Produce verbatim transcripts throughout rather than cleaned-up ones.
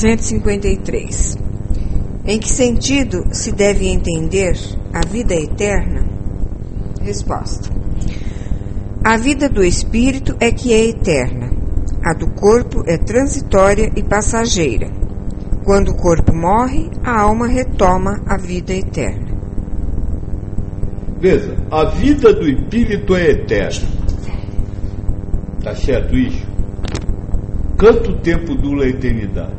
cento e cinquenta e três. Em que sentido se deve entender a vida eterna? Resposta. A vida do espírito é que é eterna. A do corpo é transitória e passageira. Quando o corpo morre, a alma retoma a vida eterna. Veja, a vida do espírito é eterna. Tá certo isso? Quanto tempo dura a eternidade?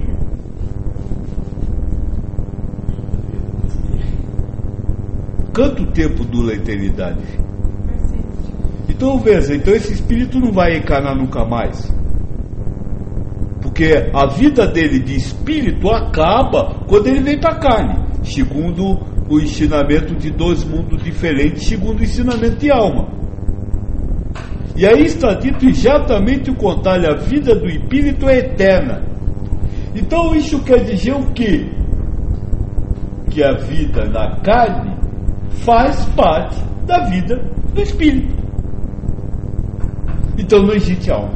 Quanto tempo dura a eternidade? Então veja, então esse espírito não vai encarnar nunca mais. Porque a vida dele de espírito acaba quando ele vem para a carne, segundo o ensinamento de dois mundos diferentes, segundo o ensinamento de alma. E aí está dito exatamente o contrário: a vida do espírito é eterna. Então isso quer dizer o quê? Que a vida na carne faz parte da vida do espírito. Então não existe alma.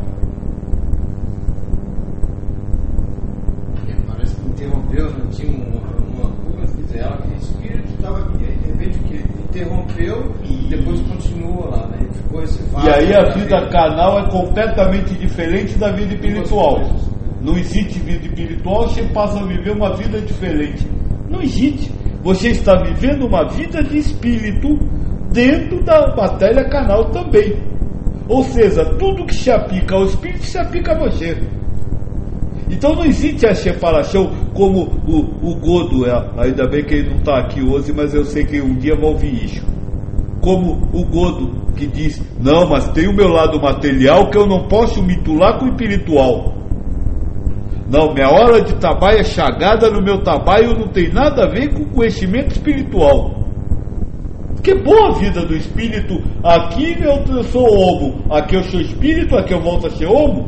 Parece que interrompeu, não tinha uma curva, quer dizer, ela que o espírito estava aqui, aí de repente que interrompeu e depois continuou lá, né? Ficou esse e aí a vida carnal é completamente diferente da vida espiritual. Não existe vida espiritual, você passa a viver uma vida diferente. Não existe. Você está vivendo uma vida de espírito dentro da matéria carnal também. Ou seja, tudo que se aplica ao espírito se aplica a você. Então não existe a separação como o, o Godo, é, ainda bem que ele não está aqui hoje, mas eu sei que um dia vai ouvir isso. Como o Godo que diz: não, mas tem o meu lado material que eu não posso mitular com o espiritual. Não, minha hora de trabalho é chagada no meu trabalho, não tem nada a ver com o conhecimento espiritual. Que boa vida do espírito. Aqui eu sou homo, aqui eu sou espírito, aqui eu volto a ser homo.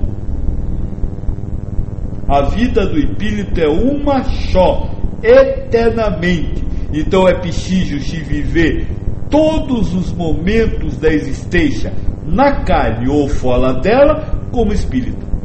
A vida do espírito é uma só, eternamente. Então é preciso se viver todos os momentos da existência, na carne ou fora dela, como espírito.